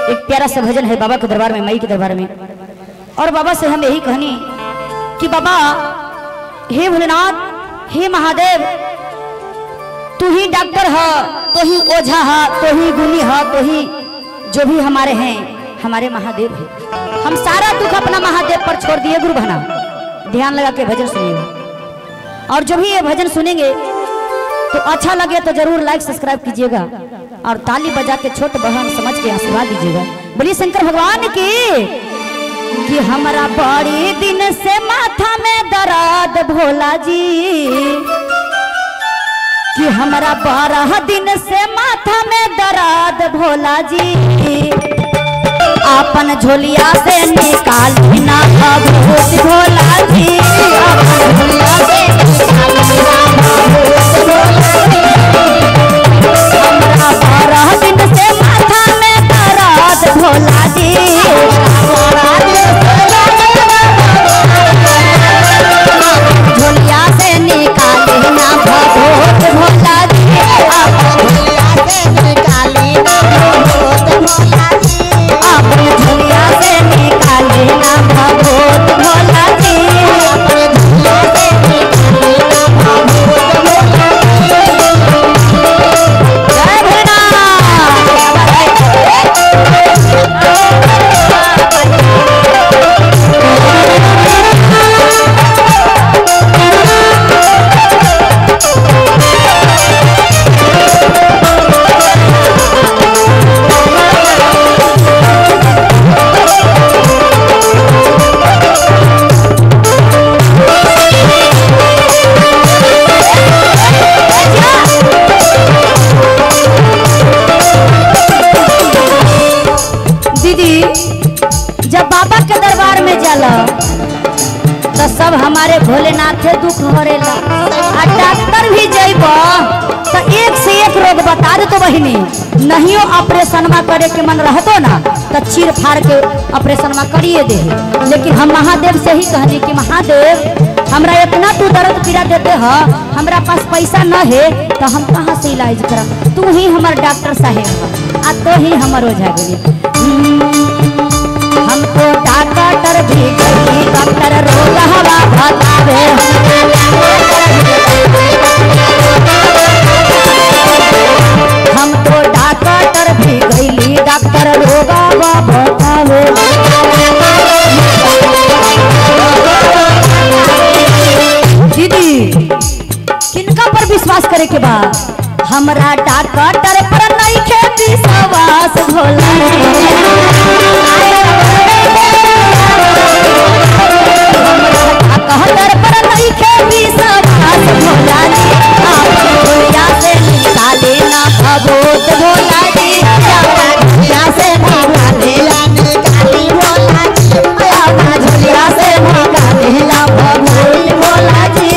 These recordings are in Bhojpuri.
एक प्यारा सा भजन है बाबा के दरबार में, माई के दरबार में। और बाबा से हम यही कहनी कि बाबा हे भोलेनाथ, हे महादेव, तू ही डॉक्टर है, तो ही ओझा है, तो ही गुनी है, तो ही जो भी हमारे हैं हमारे महादेव है। हम सारा दुख अपना महादेव पर छोड़ दिए गुरु बहना। ध्यान लगा के भजन सुनिएगा और जो भी ये भजन सुनेंगे तो अच्छा लगे तो जरूर लाइक सब्सक्राइब कीजिएगा और ताली बजा के छोट बहन समझ के आशीर्वाद दीजिएगा। बोलिए शंकर भगवान की कि हमारा बड़ी दिन से माथा में दर्द भोला जी, कि हमारा 12 दिन से माथा में दर्द भोला जी, अपन झोलिया से निकाली ना भभूत भोला जी, अपन झोलिया से निकाली ना भभूत भोला जी, हमारा 12 दिन से माथा में दर्द भोला जी, झोलिया से निकाली ना भभूत भोला जी, अपन झोलिया से निकाली ना भभूत भोला जी, अपन झोलिया से निकाली ना भभूत भोला जी, अपन झोलिया से निकाली ना भभूत भोला जी। जय तो सब हमारे भोलेनाथ दुख हरेला। डॉक्टर भी जब तो एक से एक रोग बता दे तो बहिनी, नहीं ऑपरेशन करे के मन रहतो ना तो चीर फाड़ के ऑपरेशन करिए दे। लेकिन हम महादेव से ही कहनी कि महादेव हमरा इतना तू दर्द पीड़ा देते हो, हमरा पास पैसा न है तो हम कहाँ से इलाज करब, तू ही हमारे डॉक्टर साहेब आ तो ही हमर ओझा गेली। हमको डॉक्टर भी गई, डॉक्टर रोग हवा बतावे, हमको डॉक्टर भी गई, डॉक्टर रोग हवा बतावे। दीदी किनका पर विश्वास करे के बाद हमरा डॉक्टर पर नहीं खे विश्वास भोला कहतर पर नहीं खे विश्वास भोला जी, अपन झोलिया से निकाले ना भभूत भोला जी, अपन झोलिया से निकाले ना निकाली भोला जी, अपन झोलिया से निकाले ना भभूत भोला जी।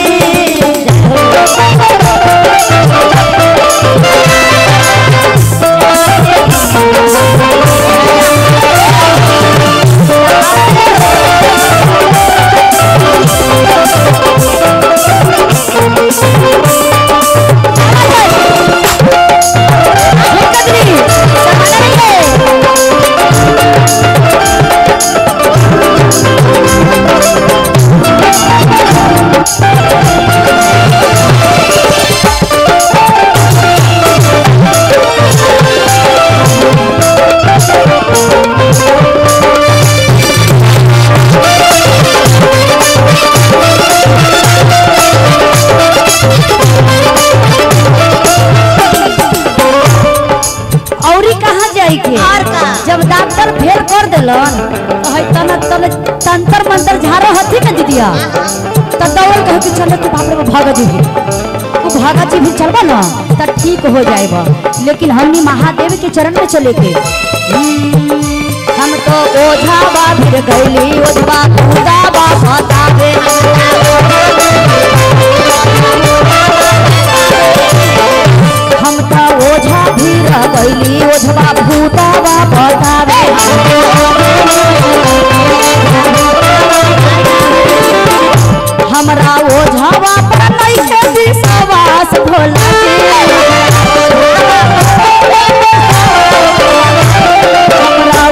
जब डॉक्टर फेल कर दिलन तंत्र मंत्र झारो हथी न दीदिया तो दौड़ कह के चले तो बाप रे भागा जी भी, वो भागा जी भी चलबा ना तो ठीक हो जाएगा। लेकिन हमनी महादेव के चरण में चले के हम तो ओझावा फिर गईली, ओझवा खुदावा बतावे, हम तो ओझा भी रह गईली, ओझवा भूतावा बतावे। हमरा ओझावा पर नहीं है विश्वास भोला जी, हमरा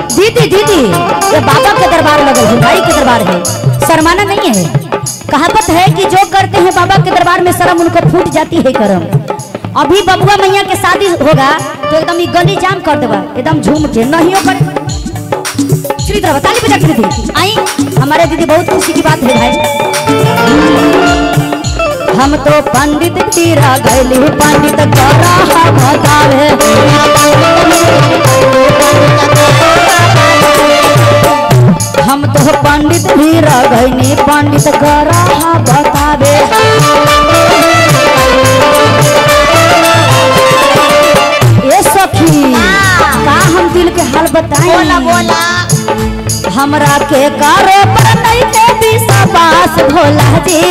दीदी दीदी ये बाबा के दरबार लगल है, भाई के दरबार है, शर्माना नहीं है। कहावत है कि जो करते हैं बाबा के दरबार में शर्म उनको फूट जाती है करम। अभी बबुआ मैया के शादी होगा तो एकदम गली जाम कर देगा, एकदम झूम के नहीं हो कर ताली बजा कर दीदी आई। हमारे दीदी बहुत खुशी की बात है भाई। हम तो पंडित तीरा गैली पंडित करा बतावे, हम तो पंडित तीरा गैली पंडित करा बतावे। ये सखी का हम दिल के हाल बताएं, बोला बोला हमरा के कारो पर नहीं के विश्वास भोला जी,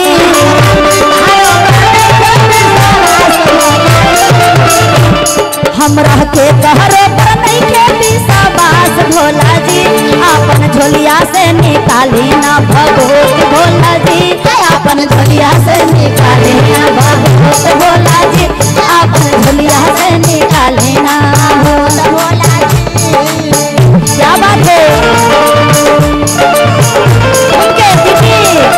हमरा के कहरो पर नहीं के विश्वास भोला जी, अपन झोलिया से निकाली ना भगवत भोला जी, अपन झोलिया से निकाली ना भगवत भोला जी, अपन झोलिया से निकाली ना भोला जी। क्या बात है उनके दीदी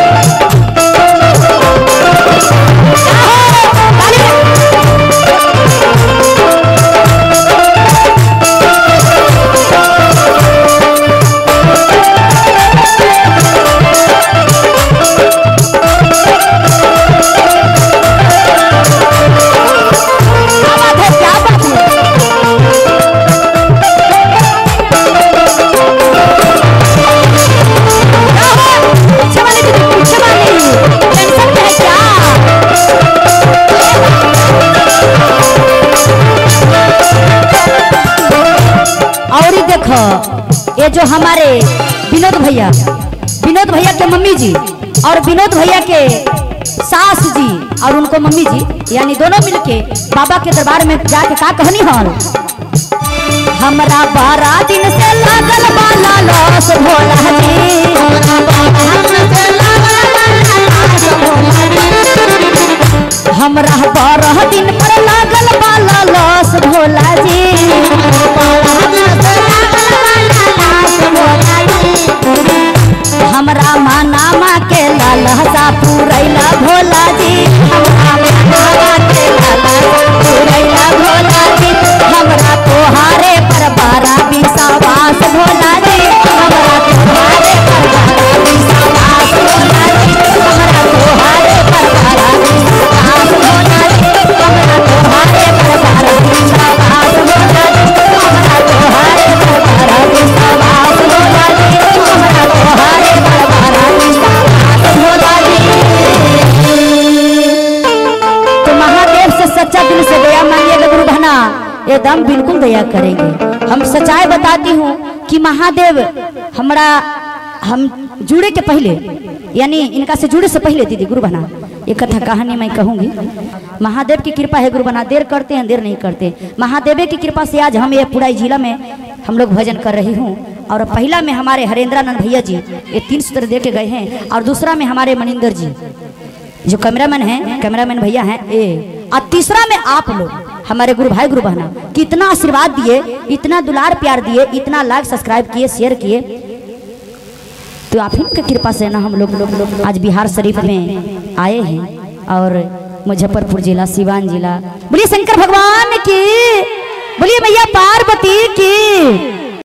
ये जो हमारे विनोद भैया के मम्मी जी और विनोद भैया के सास जी और उनको मम्मी जी यानी दोनों मिलके बाबा के दरबार में जाके का कहनी हल। हमरा 12 दिन से लागल बाला लॉस भोला जी, हमरा 12 दिन पर लागल बाला लॉस भोला जी, हमरा मानामा के लालसा पुरैला भोला जी, हमरा मानामा के लालसा पुरैला भोला जी, हमरा तोहारे पर 12 विश्वास भोला जी, हमरा तोहारे पर 12 विश्वास भोला जी, हमरा तोहारे पर 12 विश्वास भोला जी, हमरा तोहारे पर 12 विश्वास भोला जी, हमरा तोहारे पर 12 विश्वास भोला जी, हमरा तोहारे पर 12 विश्वास भोला जी। तो महादेव से सच्चा दिल से दया मांगिएगा गुरु बहना, एकदम बिल्कुल दया करेंगे। हम सच्चाई बताती हूँ कि महादेव हम जुड़े के पहले यानी इनका से जुड़े से पहले दीदी गुरु बहना एक कथा कहानी मैं कहूँगी। महादेव की कृपा है गुरु बहना, देर करते हैं देर नहीं करते। महादेव की कृपा से आज हम ये पूरा जिला में हम लोग भजन कर रही हूँ। और पहला में हमारे हरेंद्रानंद भैया जी ये 3 सूत्र दे के गए हैं, और दूसरा में हमारे मनिंदर जी जो कैमरामैन हैं, कैमरामैन भैया हैं ये, और तीसरा में आप लोग हमारे गुरु भाई गुरु बहना कितना आशीर्वाद दिए, इतना दुलार प्यार दिए, इतना लाइक सब्सक्राइब किए, शेयर किए, तो आप ही की कृपा से ना हम लोग आज बिहार शरीफ में आए हैं और मुजफ्फरपुर जिला, सिवान जिला। बोलिए शंकर भगवान की, बोलिए मैया पार्वती की।